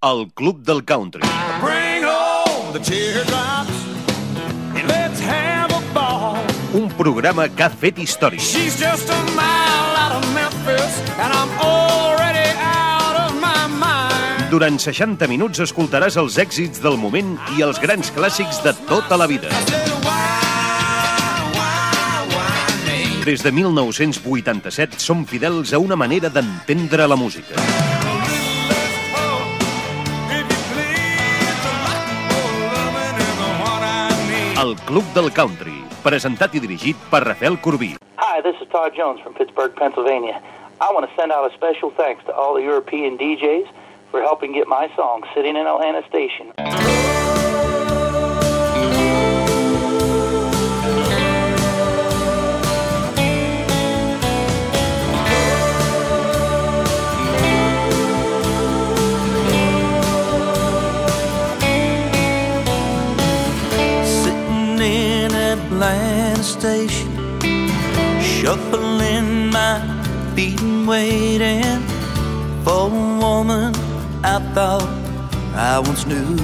El Club del Country. Bring home the teardrops and let's have a ball. Un programa que ha fet història. She's just a mile out of Memphis and I'm already out of my mind. Durant 60 minuts escoltaràs els èxits del moment i els grans clàssics de tota la vida. Des de 1987 som fidels a una manera d'entendre la música. El Club del Country, presentat i dirigit per Rafael Corbí. Hi, this is Todd Jones from Pittsburgh, Pennsylvania. I want to send out a special thanks to all the European DJs for helping get my song Sitting in Atlanta Station. Atlanta Station, shuffling my feet and waiting for a woman I thought I once knew.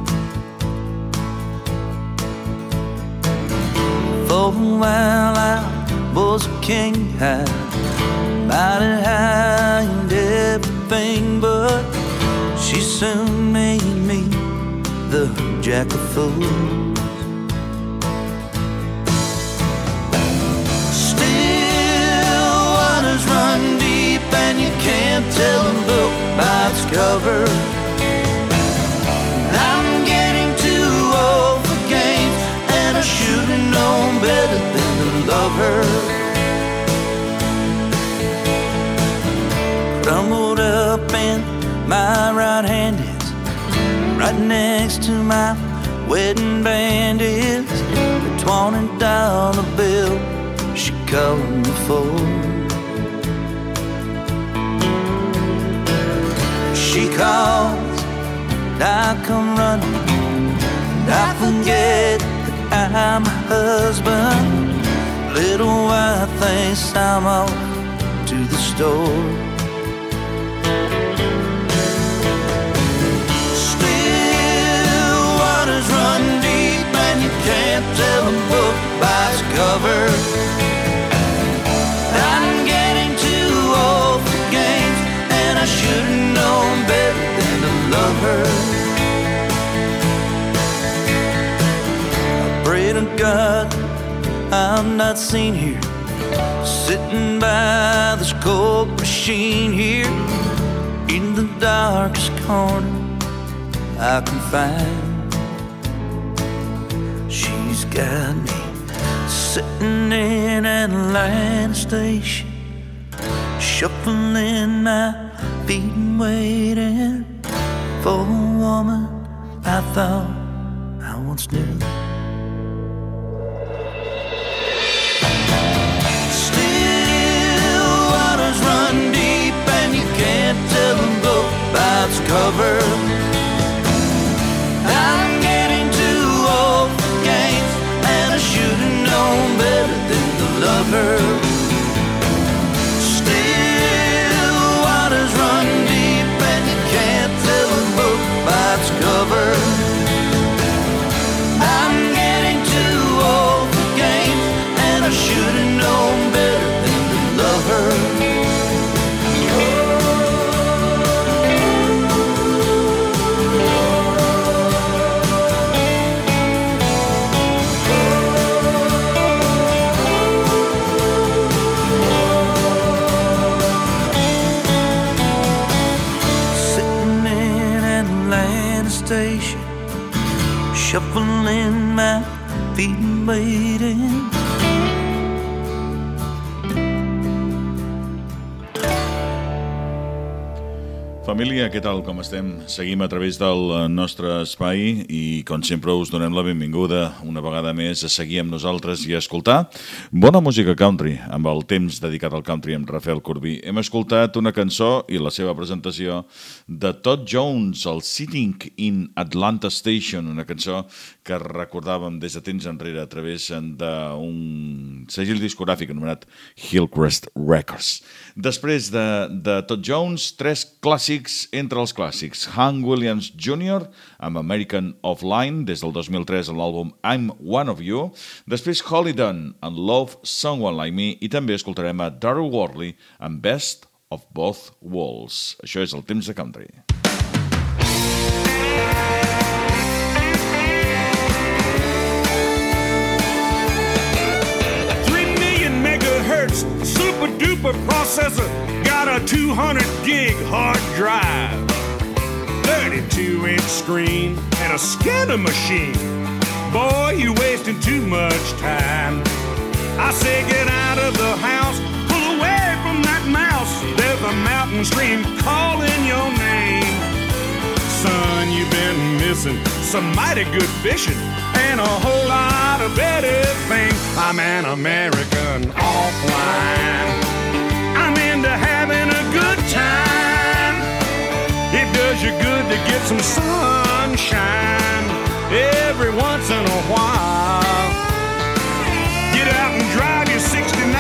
For a while I was a king, I mighty high and everything, but she soon made me the jack of fools. Run deep and you can't tell a book by its cover. I'm getting too old for games and I should have known better than to love her. Crumbled up in my right hand is right next to my wedding band is the $20 bill she called me for. She calls, and I come running, and I forget that I'm her husband. Little white thinks I'm off to the store. Still waters run deep, and you can't tell a book by its cover. I'm getting too old for games, and I should've known better than to love her. I pray to God I'm not seen here, sitting by this cold machine here, in the darkest corner I can find. She's got me sitting in Atlanta Station, shuffling my feet and waiting for a woman I thought I once knew. Still waters run deep and you can't tell a book by its cover. I'm getting too old for games and I should have known better than to love her. Cover. I'm getting too old for games, and I should have known better than to love her. Shuffling my feet and waiting. Família, què tal, com estem? Seguim a través del nostre espai i, com sempre, us donem la benvinguda una vegada més a seguir amb nosaltres i a escoltar bona música country, amb el temps dedicat al country amb Rafael Corbí. Hem escoltat una cançó i la seva presentació de Todd Jones, el Sitting in Atlanta Station, una cançó que recordàvem des de temps enrere a través d'un segell discogràfic anomenat Hillcrest Records. Després de Todd Jones, tres clàssics entre els clàssics. Hank Williams Jr. amb American Offline des del 2003 en l'àlbum I'm One of You. Després Holly Dunn en Love Someone Like Me i també escoltarem a Darryl Worley en Best of Both Worlds. Això és el temps de country. 3 super duper processor, got a 200 gig hard drive, 32-inch screen and a scanner machine. Boy, you wasting too much time. I say get out of the house, pull away from that mouse. There's a mountain stream calling your name. Son, you've been missing some mighty good fishing and a whole lot of better things. I'm an American offline. I'm into having a good time. It does you good to get some sunshine every once in a while. Get out and drive your 69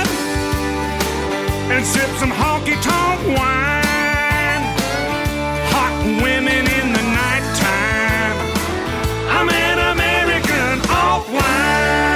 and sip some honky-tonk wine. Hot women in the nighttime. I'm an American offline.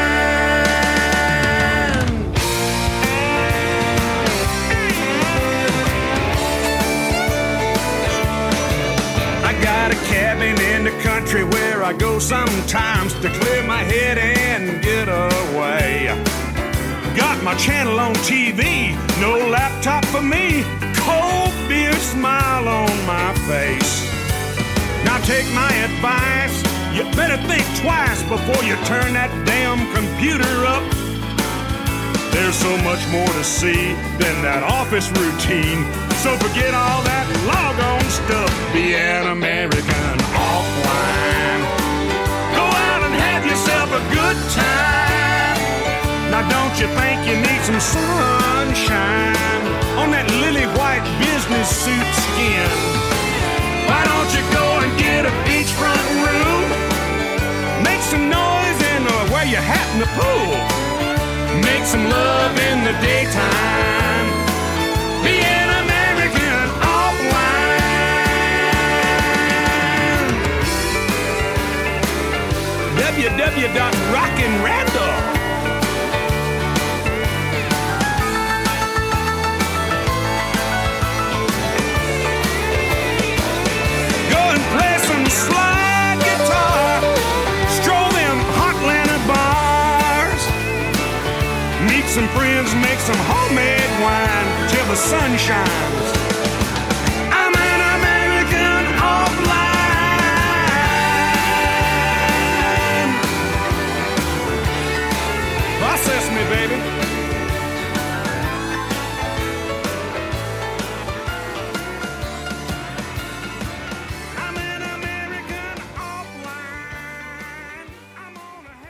I got a cabin in the country where I go sometimes to clear my head and get away. Got my channel on TV, no laptop for me, cold beer smile on my face. Now take my advice, you better think twice before you turn that damn computer up. There's so much more to see than that office routine, so forget all that log-on stuff. Be an American offline. Go out and have yourself a good time. Now don't you think you need some sunshine on that lily white business suit skin? Why don't you go and get a beachfront room? Make some noise and wear your hat in the pool. Make some love in the daytime. Be an American offline. www.rockinrandall. Go and play some slide guitar. Stroll them Hotlanta bars. Meet some friends, make some homemade wine till the sun shines. I'm an American offline. Process me, baby. I'm an American offline. I'm on a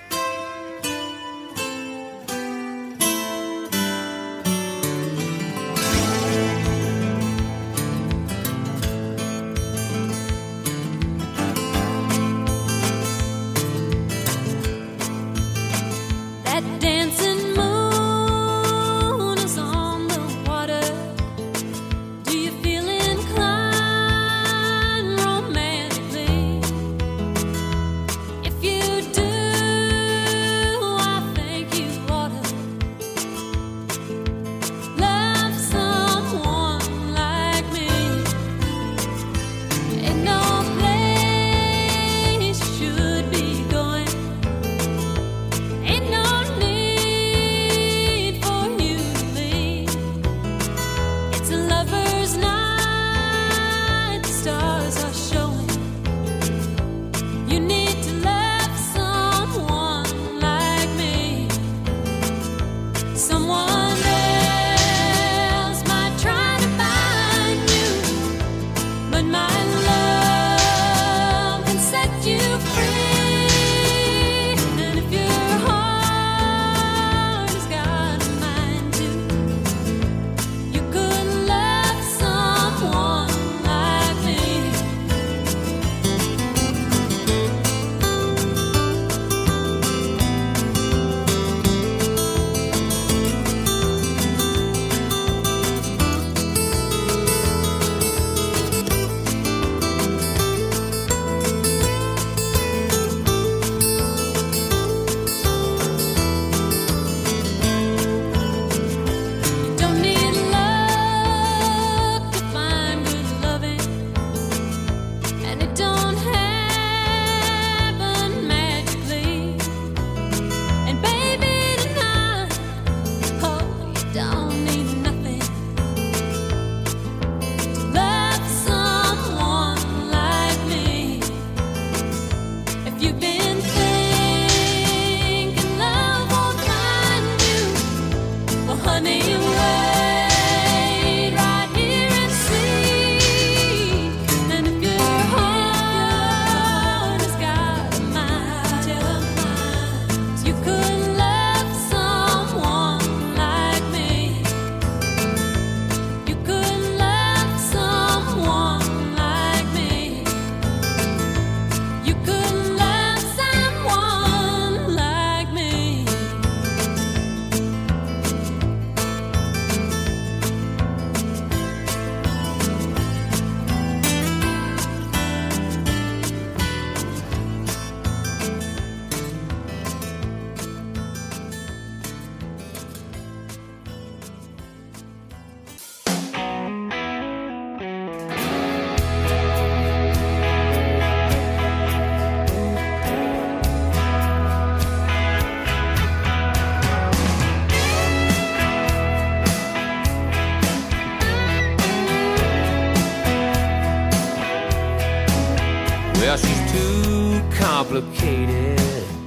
Well, she's too complicated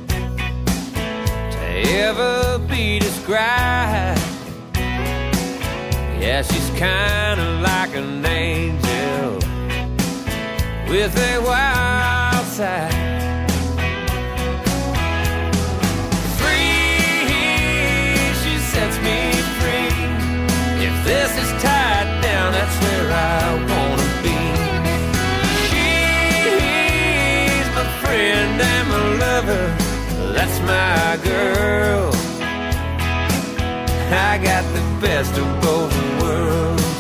to ever be described. Yeah, she's kind of like an angel with a wild side. Sets me free. If this is tied down, that's where I wanna be. She's my friend and my lover, that's my girl. I got the best of both worlds.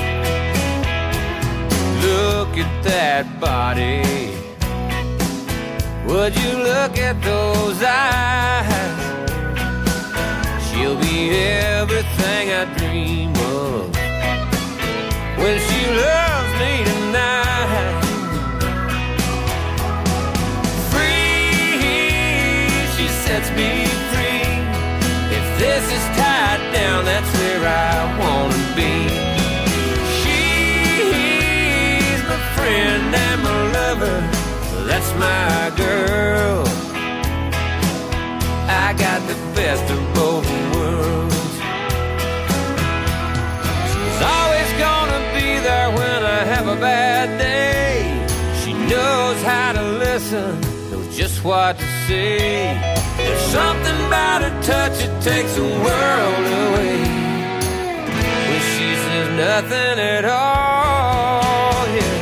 Look at that body, would you look at those eyes? She'll be everything I dream of when she loves me tonight. Free, she sets me free. If this is tied down, that's where I wanna be. She's my friend and my lover, that's my girl. I got the best of both worlds. She's always gonna be there when I have a bad day. She knows how to listen, knows just what to say. There's something about her touch, it takes the world away. When she says nothing at all, yeah.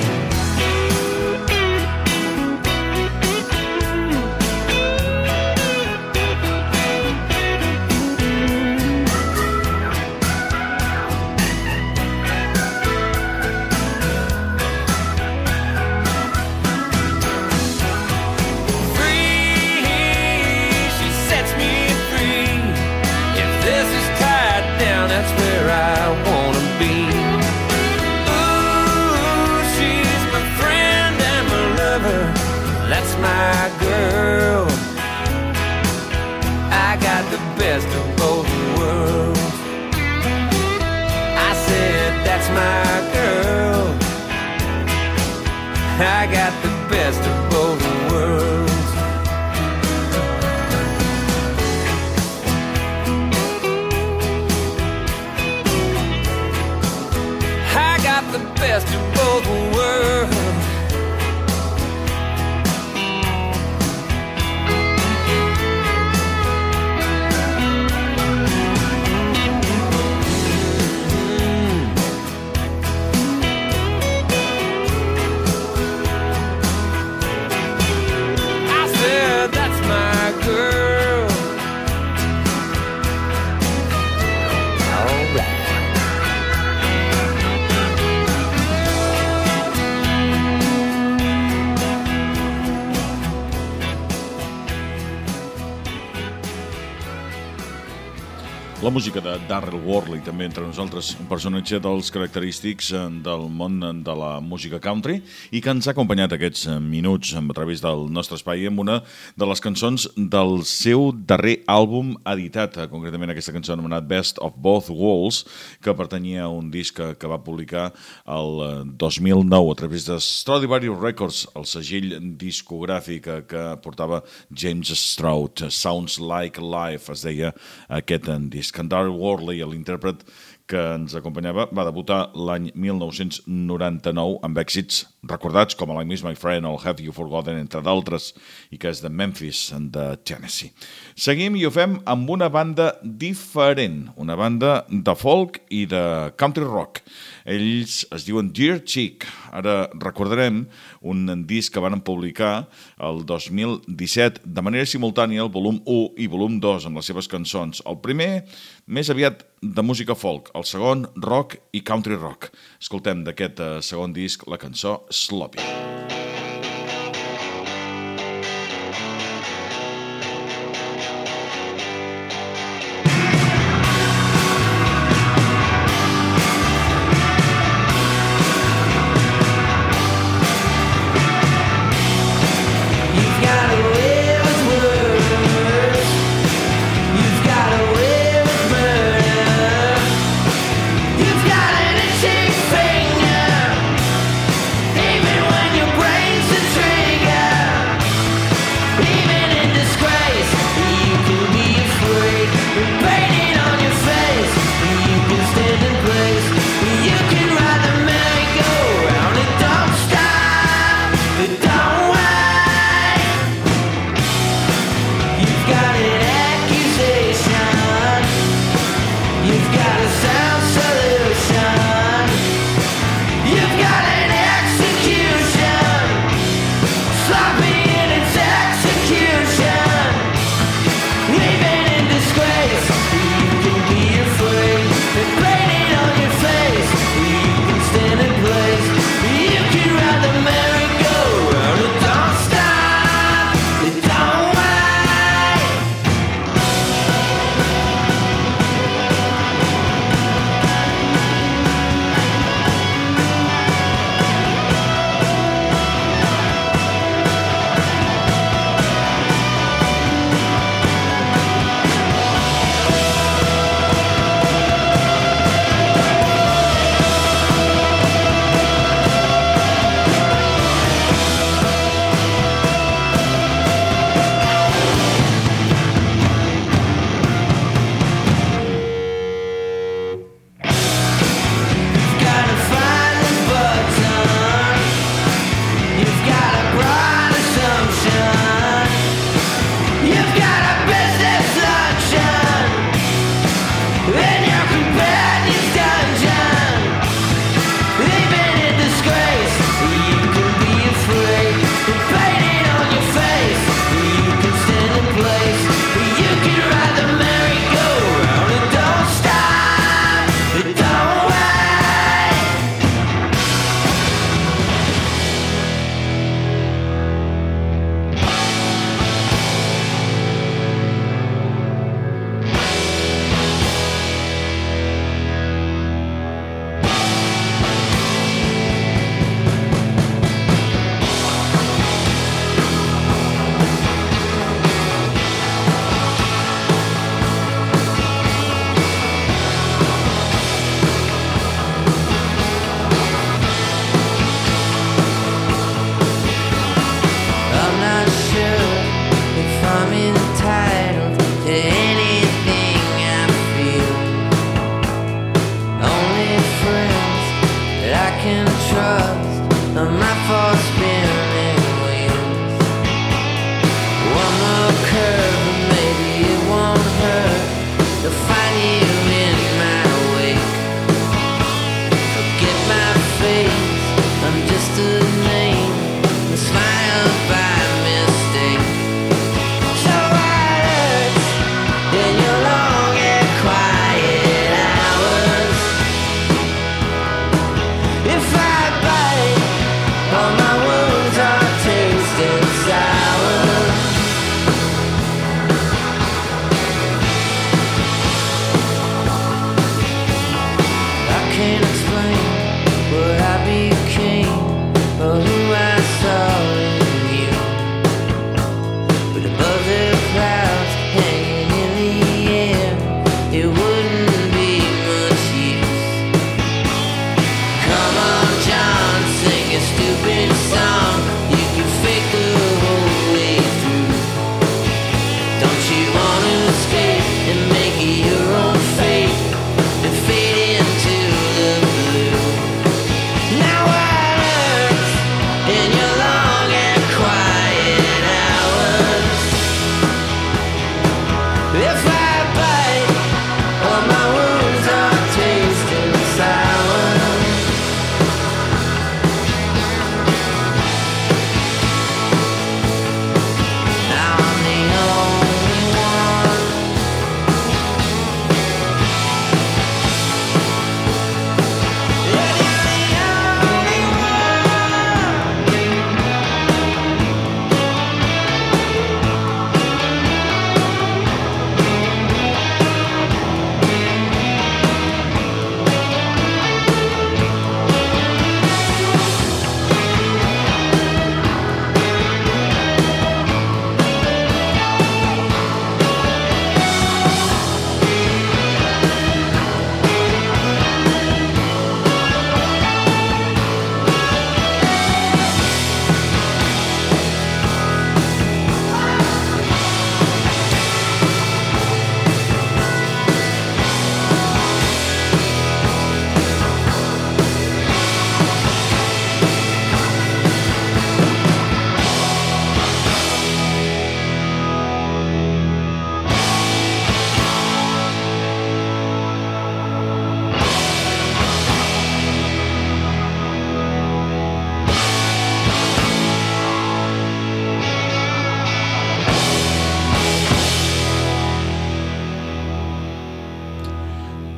That's where I wanna be. Ooh, she's my friend and my lover, that's my girl. I got the best of both worlds. I said that's my girl. I got the best of both worlds. The best of both worlds. I said that's my girl. All right. La música de Darrell Worley, també entre nosaltres, un personatge dels característics del món de la música country i que ens ha acompanyat aquests minuts a través del nostre espai amb una de les cançons del seu darrer àlbum editat, concretament aquesta cançó anomenat Best of Both Worlds, que pertanyia a un disc que va publicar el 2009 a través de Stradivarius Records, el segell discogràfic que portava James Stroud. Sounds Like Life es deia aquest disc. Darrell Worley, l'intèrpret que ens acompanyava, va debutar l'any 1999 amb èxits recordats com I Miss My Friend o Have You Forgotten, entre d'altres, i que és de Memphis, de Tennessee. Seguim i ho fem amb una banda diferent, una banda de folk i de country rock. Ells es diuen Dear Chick. Ara recordarem un disc que van publicar el 2017 de manera simultània, el volum 1 i volum 2, amb les seves cançons. El primer, més aviat de música folk, el segon, rock i country rock. Escoltem d'aquest segon disc la cançó Sloppy. Even when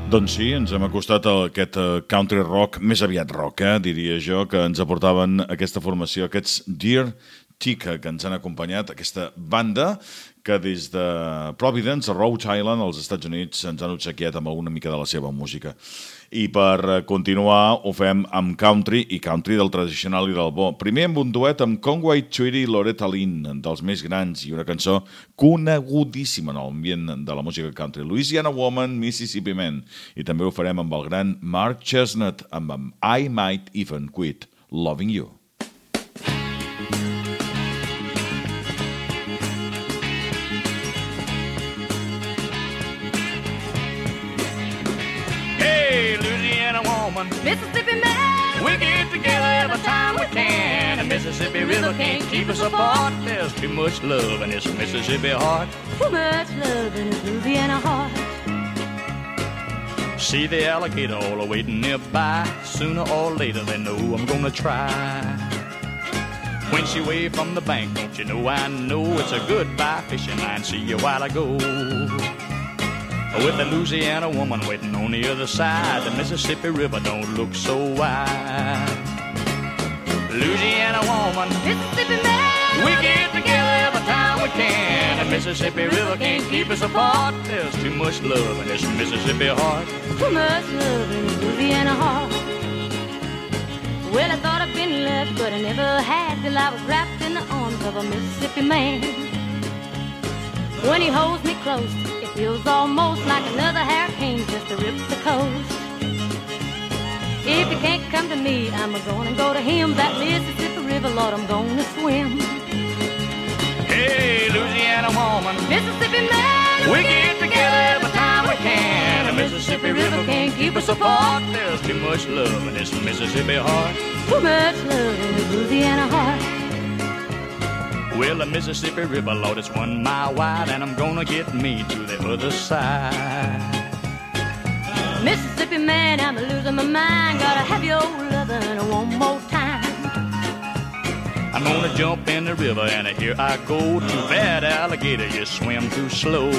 Doncs sí, ens hem acostat a aquest country rock, més aviat rock, diria jo, que ens aportaven aquesta formació, aquests Dear Tika, que ens han acompanyat, aquesta banda que des de Providence, a Rhode Island, als Estats Units, ens han obsequiat amb alguna mica de la seva música. I per continuar ho fem amb country, i country del tradicional i del bo. Primer amb un duet amb Conway Twitty i Loretta Lynn, dels més grans, i una cançó conegudíssima en l'ambient de la música country. Louisiana Woman, Mississippi Man. I també ho farem amb el gran Mark Chestnut, amb I Might Even Quit Loving You. Mississippi man, we get together every time we can. The Mississippi River can't keep us apart. There's too much love in this Mississippi heart. Too much love in this Louisiana heart. See the alligator all waiting nearby. Sooner or later they know I'm gonna try. When she waved from the bank, don't you know I know it's a goodbye fishing line. See you a while ago. With the Louisiana woman waiting on the other side, the Mississippi River don't look so wide. Louisiana woman, Mississippi man, we get together every time we can. The Mississippi River can't keep us apart. There's too much love in this Mississippi heart. Too much love in this Louisiana heart. Well, I thought I'd been left, but I never had till I was wrapped in the arms of a Mississippi man. When he holds me close, it feels almost like another hurricane just to rip the coast. If you can't come to me, I'm gonna go to him. That Mississippi River, Lord, I'm gonna swim. Hey, Louisiana woman, Mississippi man, we get together every time we can. The Mississippi River can't keep us apart. There's too much love in this Mississippi heart. Too much love in this Louisiana heart. Well, the Mississippi River, Lord, it's 1 mile wide, and I'm gonna get me to the other side. Mississippi man, I'm losing my mind. Gotta have your lovin' one more time. I'm gonna jump in the river, and here I go. Too bad, alligator, you swim too slow.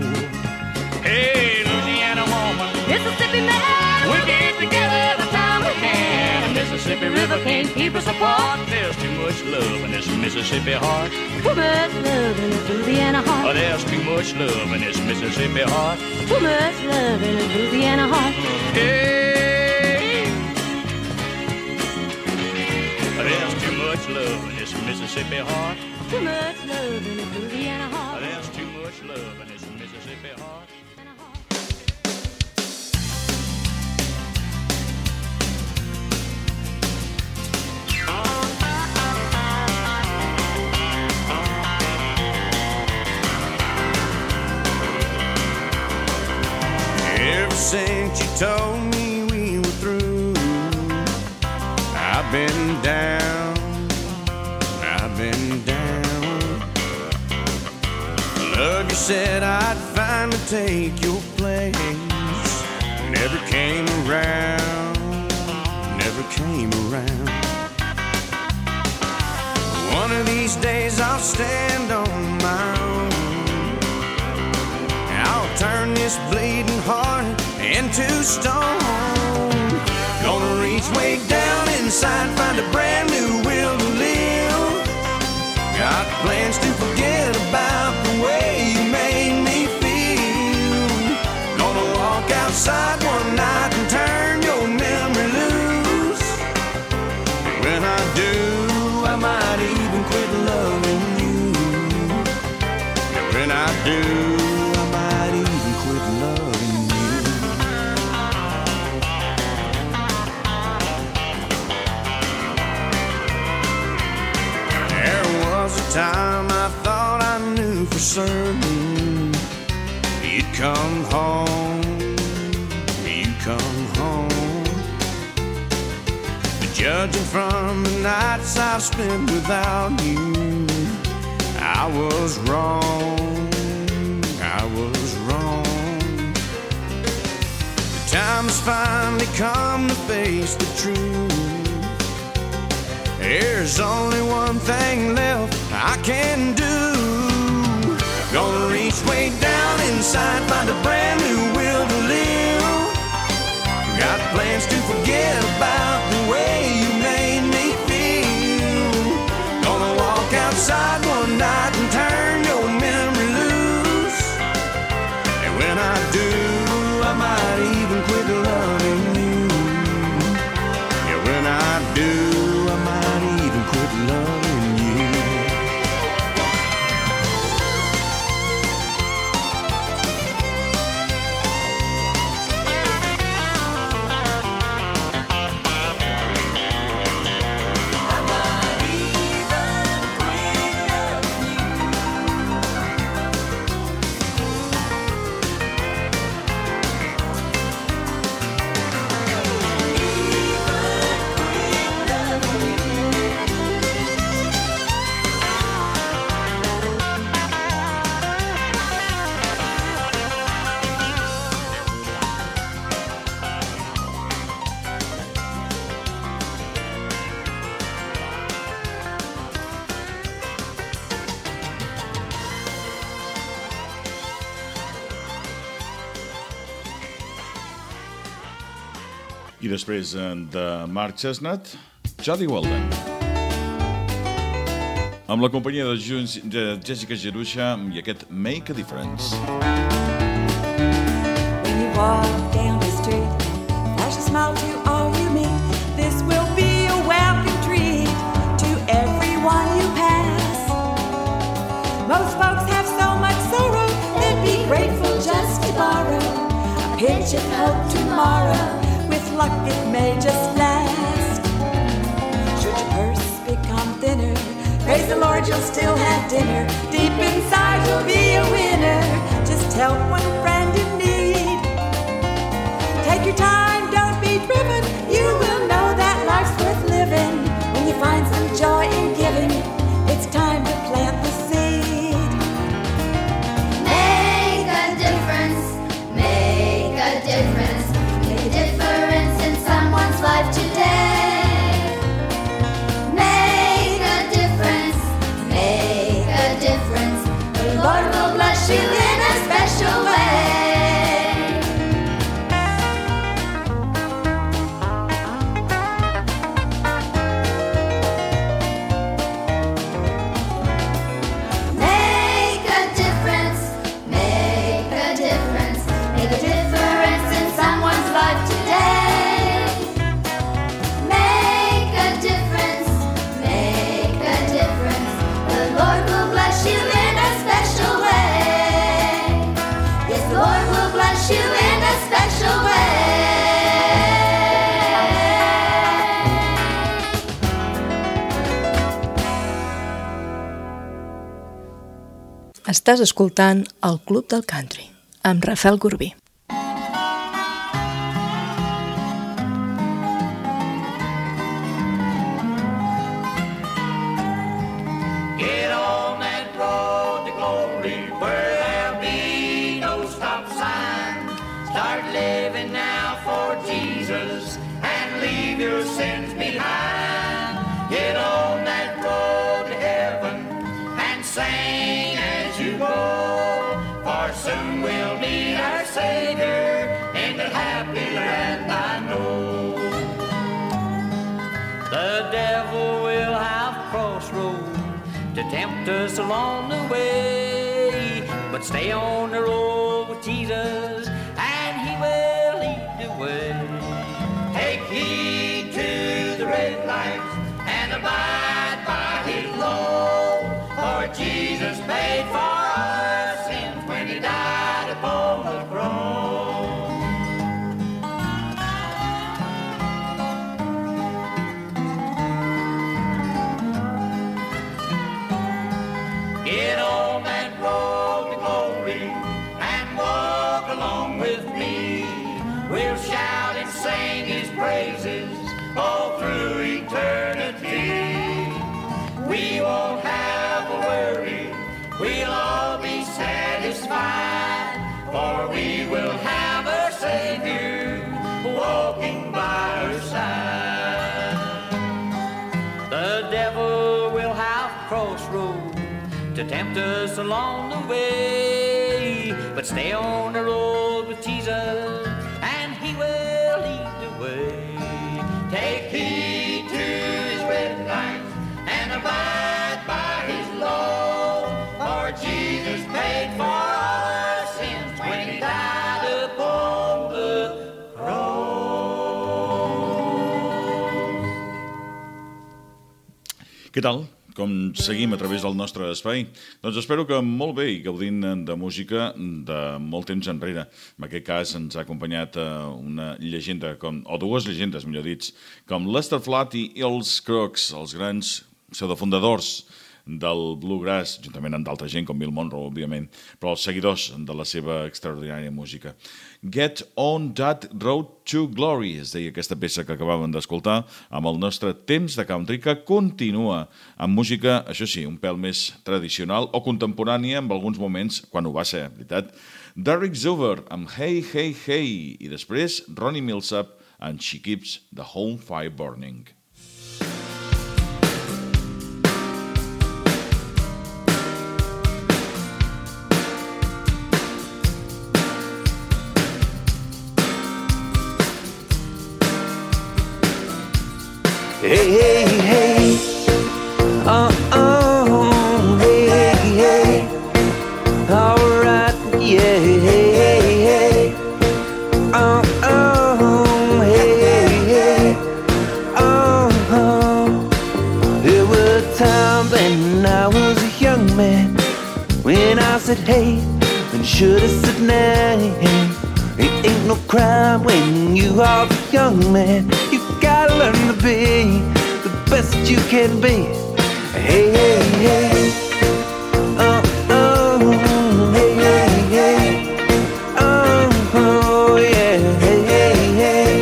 Hey, Louisiana woman, Mississippi man, we get together every time we can. The Mississippi River can't keep us apart. There's too much love in this Mississippi heart. Too much love in this Louisiana heart. Oh, there's too much love in this Mississippi heart. Too much love in this Louisiana heart. Hey, there's too much love in this Mississippi heart. Too much love in this Louisiana heart. There's too much love in this Mississippi heart. Ever since you told me we were through, I've been down, I've been down. Love, you said I'd finally take your place. Never came around, never came around. One of these days I'll stand on my own. I'll turn this bleeding heart into stone. Gonna reach way down inside, find a brand new will to live. Got plans to forget about the way you made me feel. Gonna walk outside one night and turn your memory loose. When I do, I might even quit loving you. When I do, time I thought I knew for certain you'd come home, you'd come home. But judging from the nights I've spent without you, I was wrong, I was wrong. The time has finally come to face the truth. There's only one thing left I can do. Gonna reach way down inside, find a brand new will to live. inside one night and turn your memory loose. And when I do, I might even quit loving you. Yeah, when I do, I might even quit loving you. I després de Mark Chestnut, Jody Weldon. Amb la companyia de Jessica Jerusha i aquest Make a Difference. When you walk down the street, flash a smile to all you meet. This will be a welcome treat to everyone you pass. Most folks have so much sorrow, they'd be grateful just to borrow a pinch of hope tomorrow. With luck it may just last. Should your purse become thinner, praise the Lord you'll still have dinner. Deep inside you'll be a winner. Just help one friend in need. Take your time, don't be driven. You will know that life's worth living. When you find some joy in giving, it's time to plant the seed. Make a difference, make a difference. Make a difference in someone's life today. Make a difference, make a difference. The Lord will bless you in a special way. Make a difference, make a difference. Make a difference in someone's life today. Make a difference, make a difference. The Lord will bless you in a special way. Yes, the Lord will bless you in a special way. Estàs escoltant el Club del Country amb Rafael Corbí. Get on that road to glory where there'll be no stop sign. Start living now for Jesus and leave your sins behind. Get on that road to heaven and sing as you go, for soon we'll meet our Savior in the happy land I know. The devil will have crossroads to tempt us along the way, but stay on the road with Jesus and he will lead the way. Take heed to the red lights and abide by his law, for Jesus paid for our sins when he died upon the cross. Get on that road to glory and walk along with me. We'll shout and sing his praises all through eternity. We won't have a worry, we'll all be satisfied, for we will have a Savior walking by our side. The devil will have crossroads to tempt us along the way, but stay on the road with Jesus and he will lead the way. Take heed to his red lights and abide by his Què tal? Com seguim a través del nostre espai? Doncs espero que molt bé i gaudint de música de molt temps enrere. En aquest cas ens ha acompanyat una llegenda, o dues llegendes, millor dit, com Lester Flatt i els Crocs, els grans pseudofundadors del bluegrass, juntament amb d'altra gent com Bill Monroe, òbviament, però els seguidors de la seva extraordinària música. Get on that road to glory, es deia aquesta peça que acabàvem d'escoltar, amb el nostre temps de country, que continua amb música, això sí, un pèl més tradicional o contemporània en alguns moments, quan ho va ser, veritat. Derek Zuber amb Hey, Hey, Hey, i després Ronnie Milsap and She Keeps the Home Fire Burning. Hey, hey, hey, hey, hey, all right, yeah, hey, hey, hey, hey, hey, There were times when I was a young man, when I said hey, and should have said nay. It ain't no crime when you are a young man. You gotta learn to be the best you can be. Hey, hey, hey, hey, hey, hey, yeah, hey, hey, hey,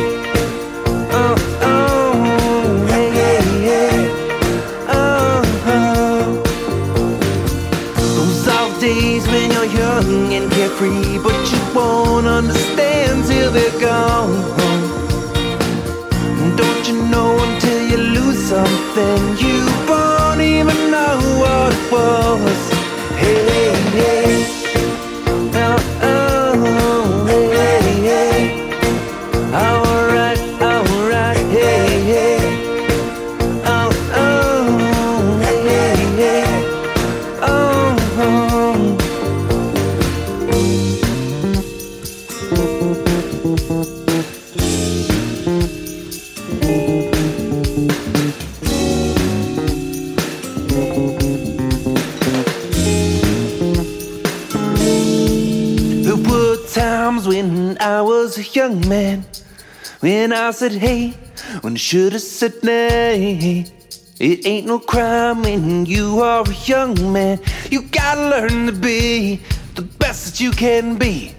hey, hey, hey, Those are days when you're young and carefree, but you won't understand till they're gone. Don't you know until you lose something, you won't even know what it was. Hey, hey, hey, hey, hey, alright, hey, hey, hey, hey, when I was a young man, when I said hey, when I should have said nay. It ain't no crime when you are a young man. You gotta learn to be the best that you can be.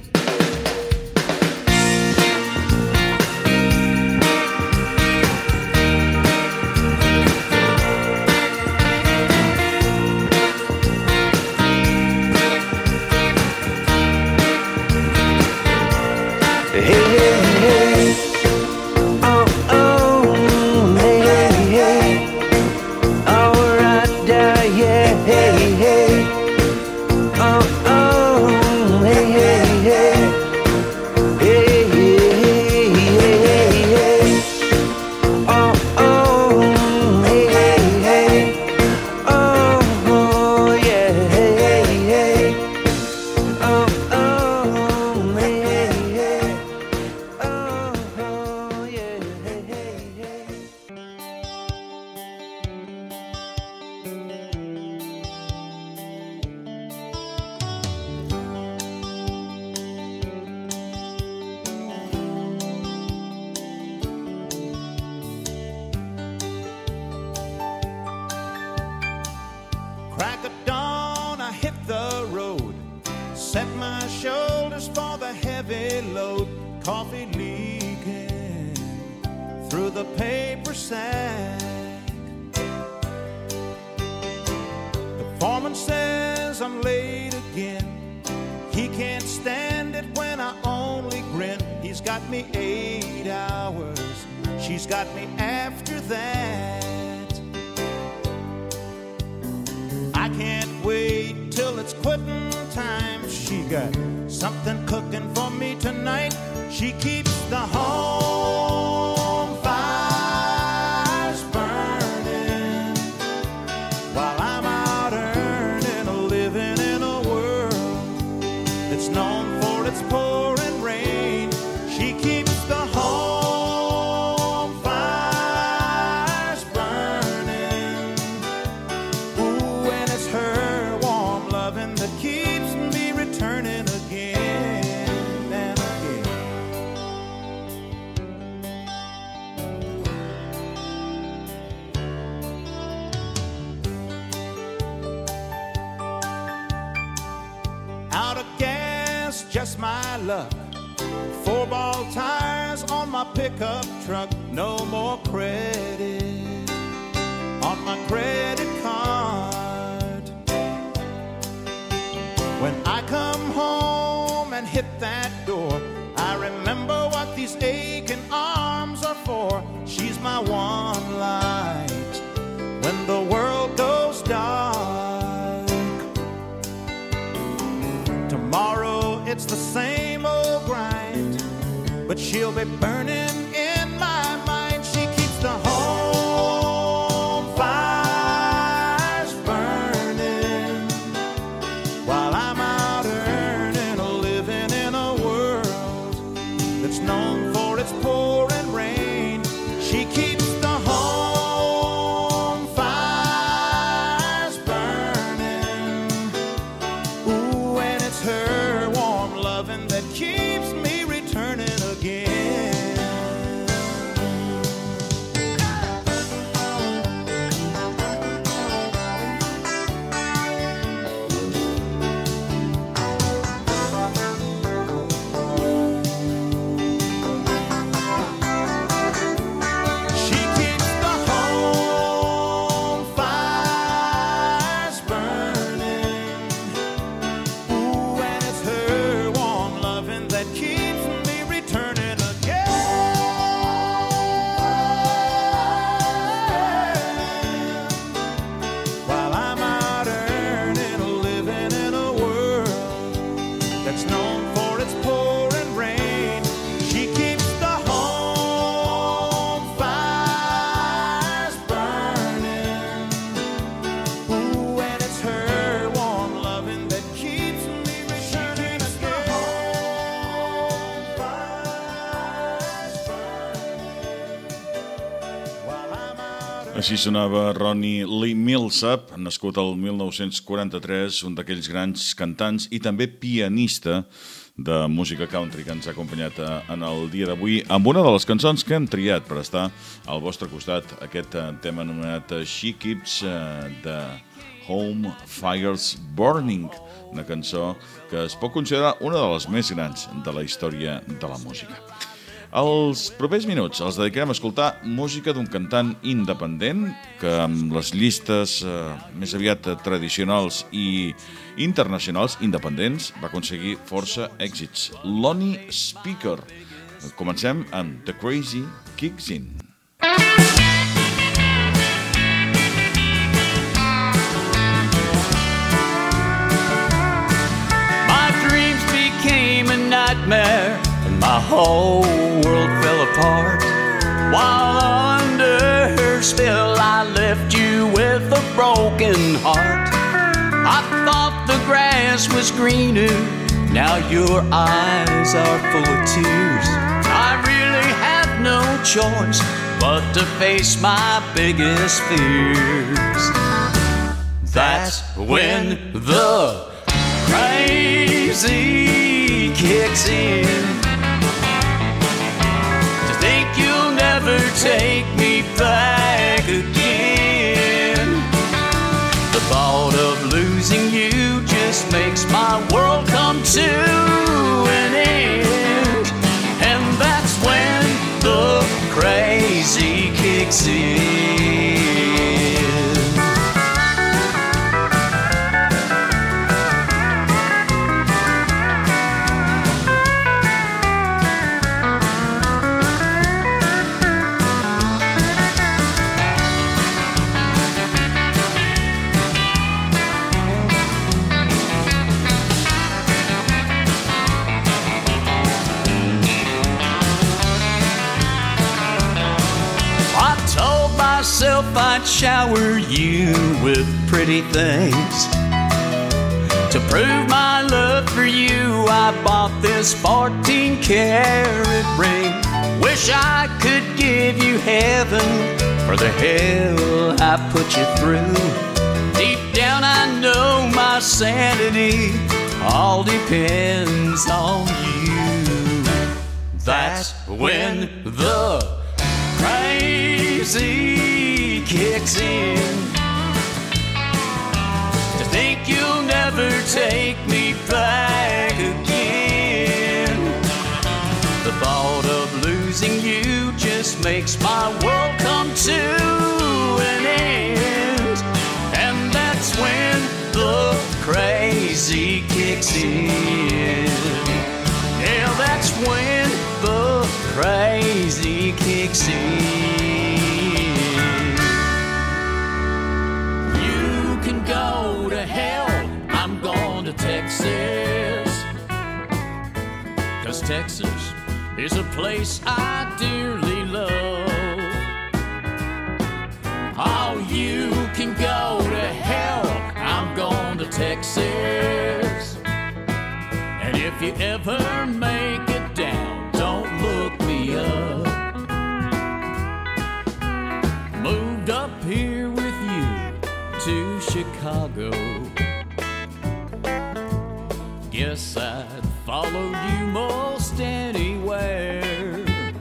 Crack of dawn, I hit the road, set my shoulders for the heavy load, coffee leaking through the paper sack. The foreman says I'm late again. He can't stand it when I only grin. He's got me 8 hours, she's got me after that. I can't wait till it's quitting time. She got something cooking for me tonight. She keeps the home fires burning while I'm out earning a living in a world that's known for its pouring rain. She keeps the home fires burning out of gas, just my luck. 4-ball tires on my pickup truck. No more credit on my credit card. When I come home and hit that door, I remember what these aching arms are for. She's my one light when the world goes dark. Tomorrow it's the same old grind, but she'll be burning in my mind. She keeps the home fires burning while I'm out earning a living in a world that's known for its pouring rain. She keeps the home fires burning. Ooh, and it's her warm loving that keeps me returning again. She keeps the home fires burning. Ooh, and it's her warm loving that keeps me returning again. While I'm out earning a living in a world that's known for its pouring rain. She keeps the home fires burning. Ooh, and it's her warm loving that keeps me returning again. Home fires burning. While I'm out Així sonava Ronnie Lee Millsap, nascut al 1943, un d'aquells grans cantants i també pianista de música country que ens ha acompanyat en el dia d'avui amb una de les cançons que hem triat per estar al vostre costat, aquest tema anomenat She Keeps the Home Fires Burning, una cançó que es pot considerar una de les més grans de la història de la música. Els propers minuts els dedicarem a escoltar música d'un cantant independent que amb les llistes més aviat tradicionals i internacionals independents va aconseguir força èxits. Lonnie Speaker. Comencem amb The Crazy Kicks In. My dreams became a nightmare and my whole world fell apart. While under her spell I left you with a broken heart. I thought the grass was greener, now your eyes are full of tears. I really have no choice but to face my biggest fears. That's when the crazy kicks in. To think you'll never take me back again. The thought of losing you just makes my world come to an end. And that's when the crazy kicks in. Myself I'd shower you with pretty things. To prove my love for you, I bought this 14-karat ring. Wish I could give you heaven for the hell I put you through. Deep down I know my sanity all depends on you. That's when the crazy kicks in. To think you'll never take me back makes my world come to an end. And that's when the crazy kicks in. Yeah, that's when the crazy kicks in. You can go to hell, I'm going to Texas. 'Cause Texas is a place I dearly love. Oh, you can go to hell, I'm going to Texas. And if you ever make it down, don't look me up. Moved up here with you to Chicago. Guess I'd follow you most anywhere.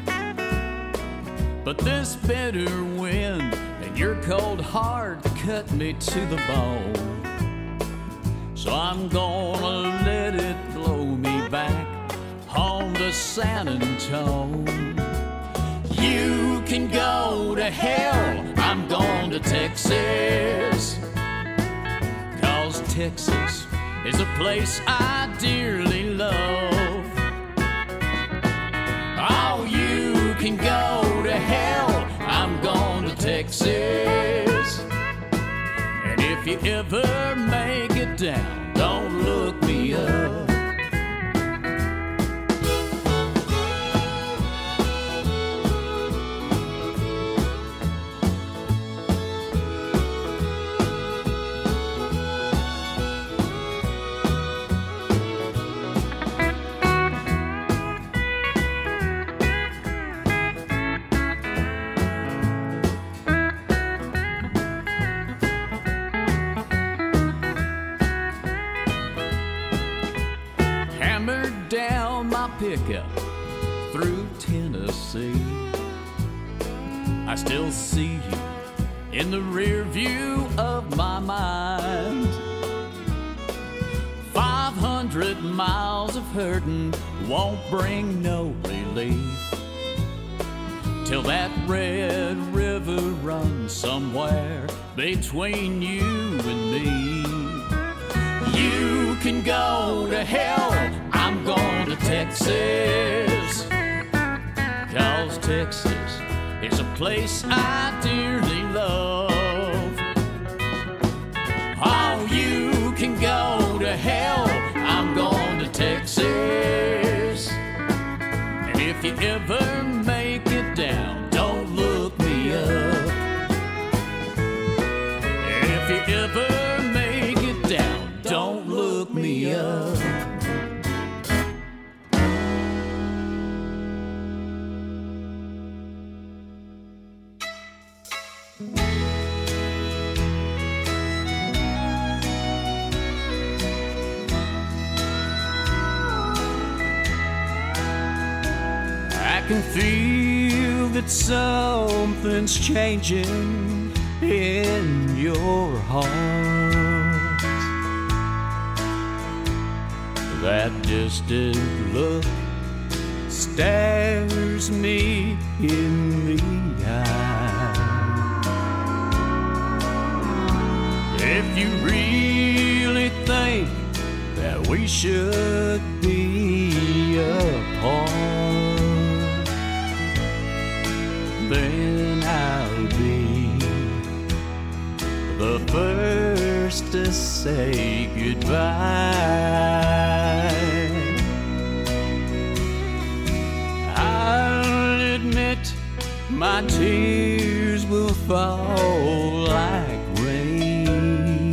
But this bitter wind and your cold heart cut me to the bone. So I'm gonna let it blow me back home to San Antone. You can go to hell, I'm going to Texas. 'Cause Texas is a place I dearly love. Oh, you can go to hell, I'm going to Texas. And if you ever make it down, don't look me up. Pickup through Tennessee. I still see you in the rear view of my mind. 500 miles of hurting won't bring no relief till that Red River runs somewhere between you and me. You can go to hell, I'm going to Texas. 'Cause Texas is a place I dearly love. Oh, you can go to hell, I'm going to Texas. And if you ever make it down, don't look me up. If you ever make it down, don't look me up. I can feel that something's changing in your heart. That distant look stares me in the eye. If you really think that we should be apart, then I'll be the first to say goodbye. I'll admit my tears will fall like rain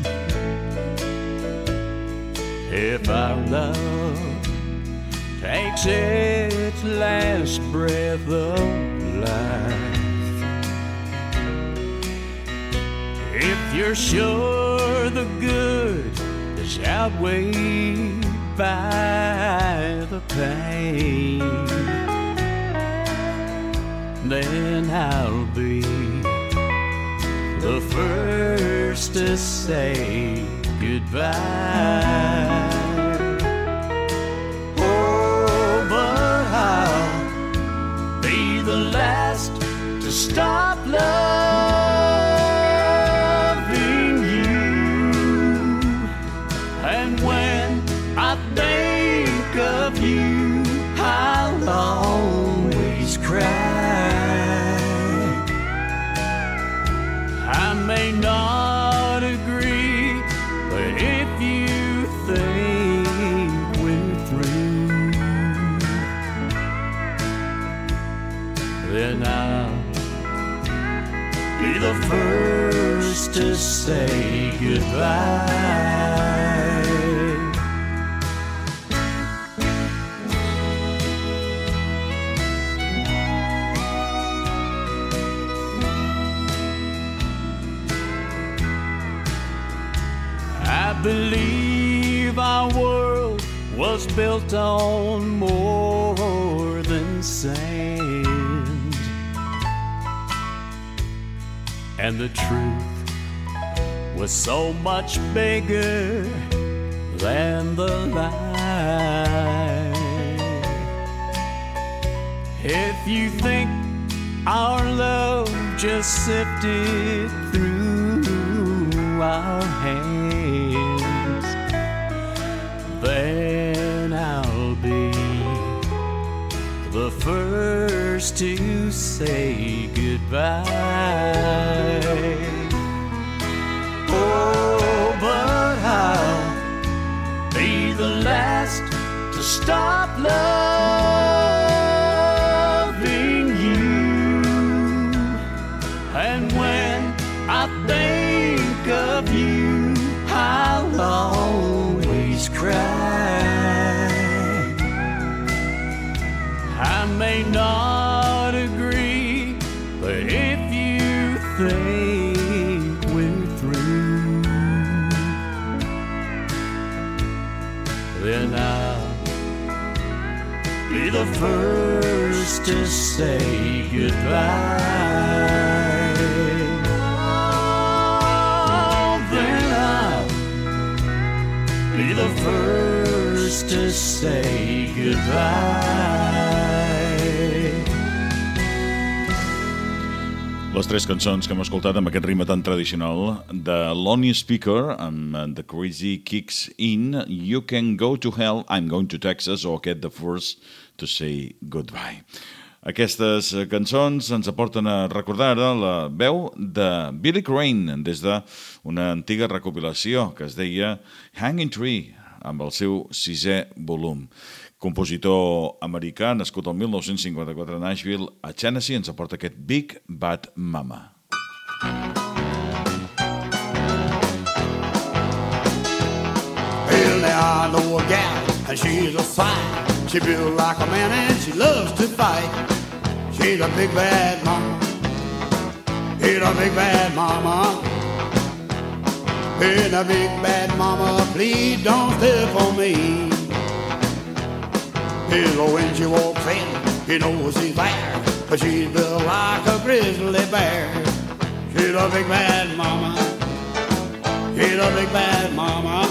if our love takes its last breath of life. If you're sure the good is outweighed by the pain, then I'll be the first to say goodbye. Oh, but I'll be the last But if you think we're through, then I'll be the first to say goodbye. I believe our world was built on more than sand, and the truth was so much bigger than the lie. If you think our love just sifted through our hands, then I'll be the first to say goodbye. Oh, but I'll be the last to stop loving you. And when I think of you, I'll always cry. I may not agree, but if you think we're through, then I'll be the first to say goodbye. Oh, then I'll be the first to say goodbye. Les tres cançons que hem escoltat amb aquest ritme tan tradicional de Lonnie Speaker amb The Crazy Kicks In, You Can Go to Hell, I'm Going to Texas, o aquest The First to Say Goodbye. Aquestes cançons ens aporten a recordar ara la veu de Billy Crane des d'una antiga recopilació que es deia Hanging Tree, amb el seu 6è volum. Compositor americà, nascut el 1954 a Nashville, a Tennessee, ens aporta aquest Big Bad Mama. Well, now I know a gal, and she's a sight. She built like a man and she loves to fight. She's a big bad mama. She's a big bad mama. She's a big bad mama. Please don't step on me. When she walks in, you know she's there, but she's built like a grizzly bear. She's a big bad mama. She's a big bad mama.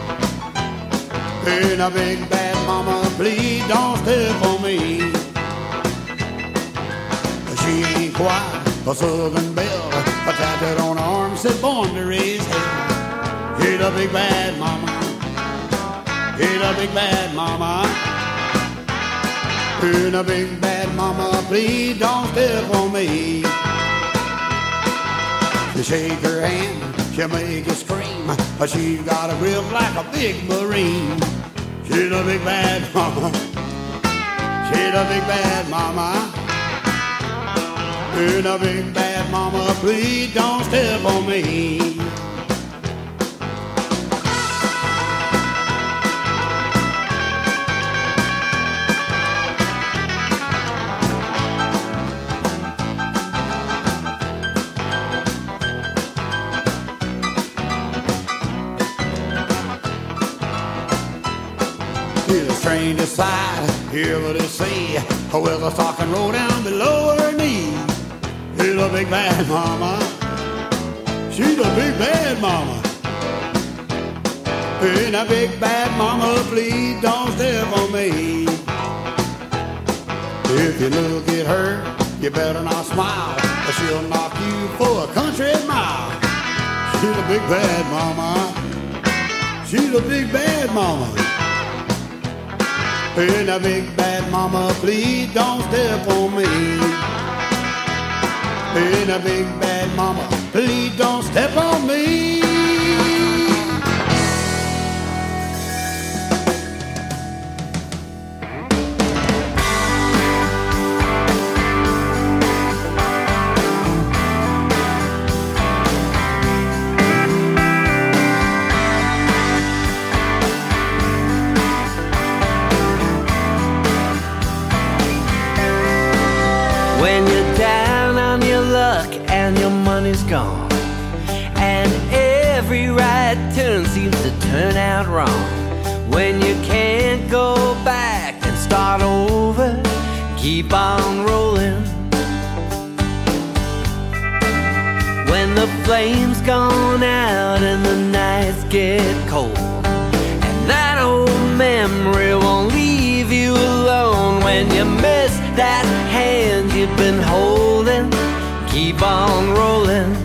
She's a big bad mama. Please don't step on me. She ain't quite a southern belle, but tattooed on her arm said born to raise hell. She's a big bad mama. She's a big bad mama. She's a big bad mama, please don't step on me. She shake her hand, she'll make you scream. She's got a grip like a big marine. She's a big bad mama. She's a big bad mama. She's a big bad mama, please don't step on me. Train aside, hear what they say. Well, the stocking roll down below her knee. She's a big bad mama. She's a big bad mama. She's a big bad mama. Please don't step on me. If you look at her, you better not smile, or she'll knock you for a country mile. She's a big bad mama. She's a big bad mama. She's a big bad mama, please don't step on me. She's a big bad mama, please don't step on me. is gone, and every right turn seems to turn out wrong. When you can't go back and start over, keep on rolling. When the flame's gone out and the nights get cold, and that old memory won't leave you alone. When you miss that hand you've been holding, keep on rolling.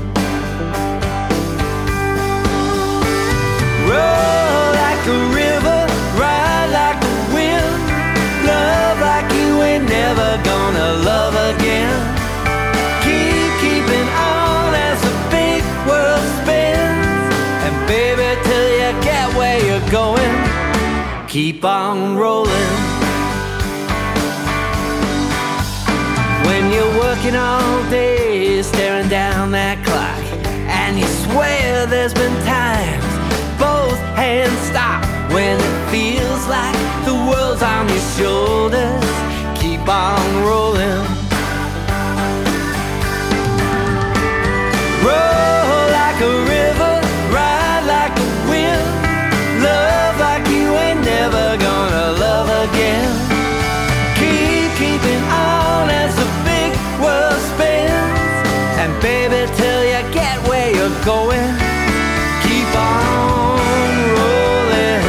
Roll like a river, ride like the wind, love like you ain't never gonna love again. Keeping on as the big world spins, and baby, till you get where you're going, keep on rolling. When you're working all day, staring down that clock, and you swear there's been times both hands stop. When it feels like the world's on your shoulders, keep on rolling. Roll like a river, ride like the wind, love like you ain't never gonna love again. Keeping on as the big world spins, and baby, till you get where you're going, keep on rolling.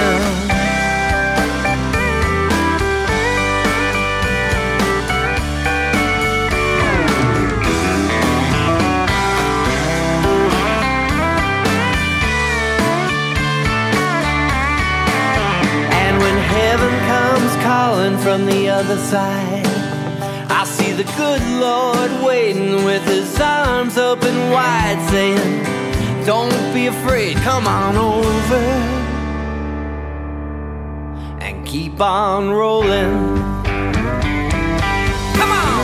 And when heaven comes calling from the other side, I see the good Lord waiting with his arms open wide, saying, don't be afraid, come on over and keep on rolling. Come on!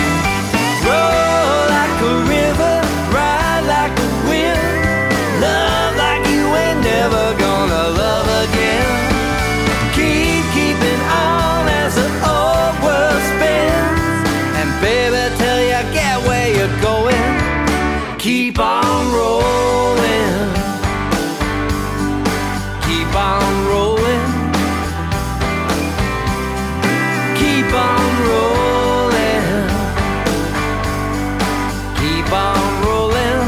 Roll like a river, ride like the wind, love like you ain't never gonna love again. Keeping on as the old world spins, and baby, till you get where you're going, keep on rolling. Keep on rolling. Keep on rolling. Keep on rolling.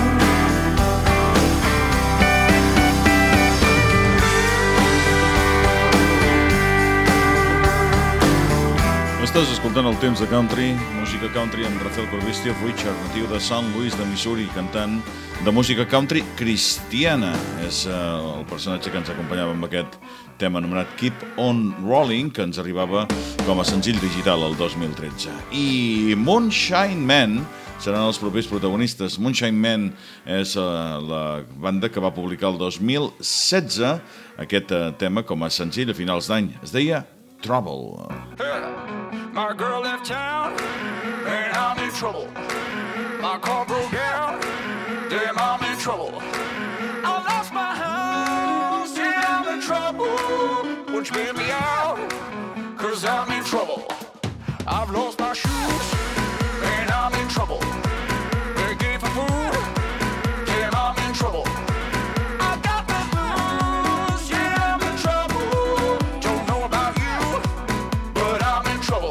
Estàs escoltant el temps de country, música country amb Rafael Corbí, Steve Richard, natiu de St. Louis de Missouri, cantant de música country cristiana. És el personatge que ens acompanyava amb aquest tema anomenat Keep on Rolling, que ens arribava com a senzill digital el 2013. I Moonshine Man seran els propers protagonistes. Moonshine Man és la banda que va publicar el 2016 aquest tema com a senzill a finals d'any. Es deia Trouble. My girl left town, and I'm in trouble. My car broke down, damn, I'm in trouble. I lost my house, yeah, I'm in trouble. Won't you bail me out, 'cause I'm in trouble. I've lost my shoes, and I'm in trouble. They gave for food, damn, I'm in trouble. I got the blues, yeah, I'm in trouble. Don't know about you, but I'm in trouble.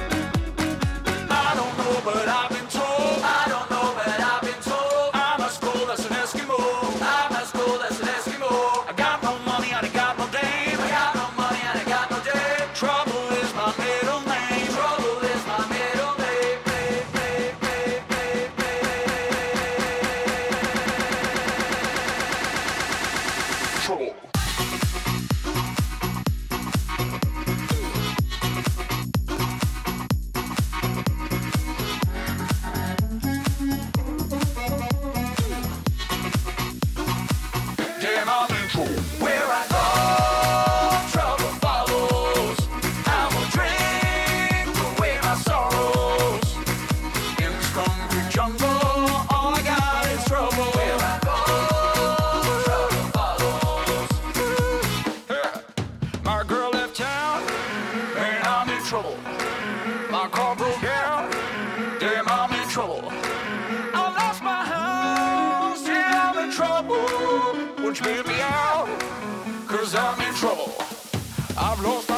But I've been told, I don't know, but I've been told, I'm as cold as an Eskimo. I'm as cold as an Eskimo. I got no money and I got no dame. I got no money and I got no dame. Trouble is my middle name. Trouble is my middle name. Trouble. 'cause I'm in trouble. I've lost